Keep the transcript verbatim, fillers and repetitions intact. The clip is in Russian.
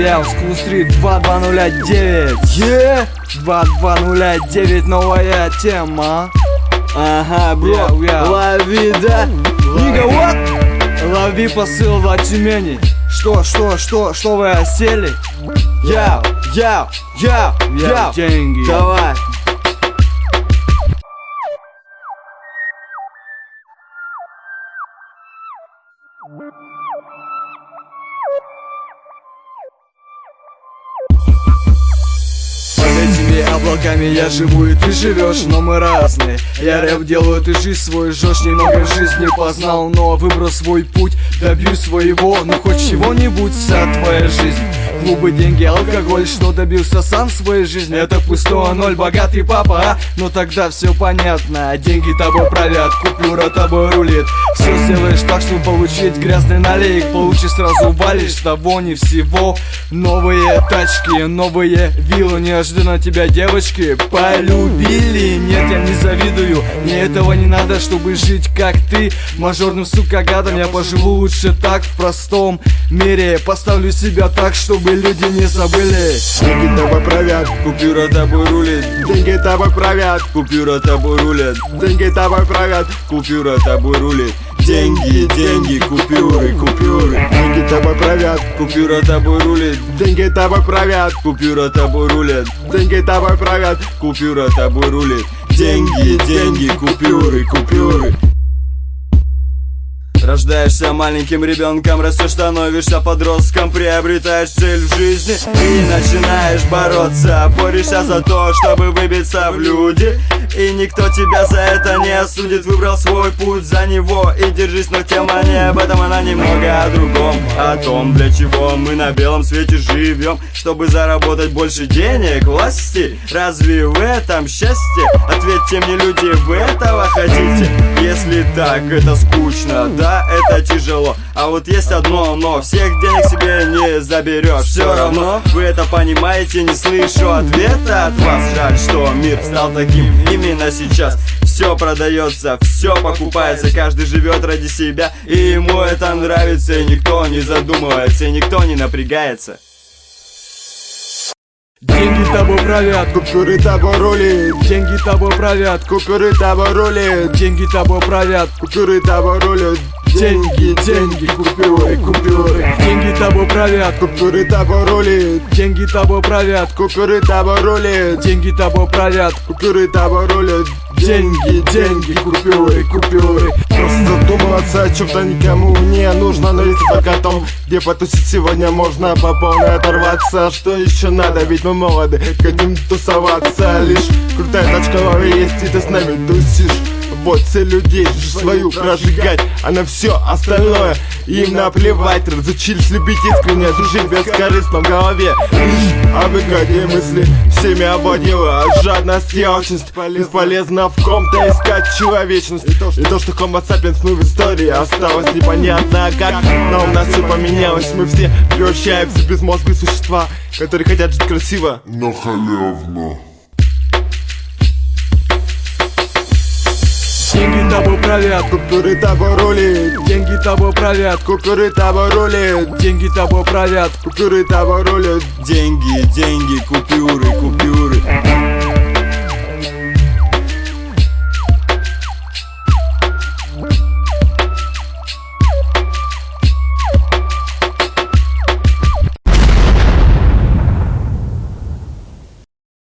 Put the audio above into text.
яу, Скул-стрит два два ноль девять. Yeah! два два ноль девять, новая тема. Ага, бро, яу, яу. Лови, да? Нига, what? Лови посыл до Тюмени. Что, что, что, что вы осели? Яу, яу, яу, яу, деньги. Давай. Под этими облаками я живу и ты живешь, но мы разные. Я рэп делаю, ты жизнь свою жжешь. Немного жизни познал, но выбрал свой путь. Добьюсь своего, ну хоть чего-нибудь, вся твоя жизнь. Клубы, деньги, алкоголь, что добился сам в своей жизни. Это пустого ноль, богатый папа, а? Ну тогда все понятно. Деньги тобой правят, купюра тобой рулит. Все сделаешь так, чтобы получить грязный налеек. Получишь, сразу валишь, с того ни всего. Новые тачки, новые виллы. Неожиданно тебя девочки полюбили. Нет, я не завидую, мне этого не надо, чтобы жить как ты. Мажорным, сука, гадом я поживу лучше так в простом мире. Поставлю себя так, чтобы люди не забыли. Деньги тобой правят, купюра тобой рулит. Деньги тобой правят, купюра тобой рулит. Деньги тобой правят, купюра тобой рулит. Деньги, деньги, купюры, купюры. Деньги тобой правят, купюра тобой рулит. Деньги тобой правят, купюра тобой рулит. Деньги тобой правят, купюра тобой рулит. Деньги, деньги, купюры, купюры. Рождаешься маленьким ребенком, растешь, становишься подростком, приобретаешь цель в жизни и начинаешь бороться. Борешься за то, чтобы выбиться в люди, и никто тебя за это не осудит. Выбрал свой путь, за него и держись, но тема не об этом, она немного о другом. О том, для чего мы на белом свете живем, чтобы заработать больше денег, власти. Разве в этом счастье? Ответьте мне, люди, вы этого хотите? Если так, это скучно, да, это тяжело. А вот есть одно но: всех денег себе не заберешь. Все равно вы это понимаете, не слышу ответа от вас. Жаль, что мир стал таким именно сейчас. Все продается, все покупается, каждый живет ради себя, и ему это нравится, и никто не задумывается, и никто не напрягается. Деньги тобой правят, купюры тобой рулит. Деньги тобой правят, купюры тобой рулит. Деньги тобой правят, купюры тобой рулит. Деньги, деньги, купюры, купюры. Деньги тобой правят, купюры тобой рулит. Деньги тобой правят, купюры тобой рулит. Деньги тобой правят, купюры тобой рулит. Деньги, деньги, купюры, купюры. Просто задумываться о чем-то никому не нужно, но если только о том, где потусить сегодня можно по полной оторваться. Что еще надо, ведь мы молоды, хотим тусоваться. Лишь крутая тачка в голове есть, и ты с нами тусишь. Вот цель людей же свою прожигать, а на все остальное им наплевать. Разучились любить искренне, жить бескорыстно в голове. Лишь о выгоде мысли всеми обводила. Жадность и алчность бесполезно в ком-то искать человечность. И то, что Homo sapiens мы в истории осталось непонятно как. Но у нас все поменялось, мы все превращаемся в безмозглые существа, которые хотят жить красиво, но халявно. Деньги тобой правят, купюры тобой рулит. Деньги тобой правят, купюры тобой рулит. Деньги тобой правят, купюры тобой рулит. Деньги, деньги, купюры, купюры.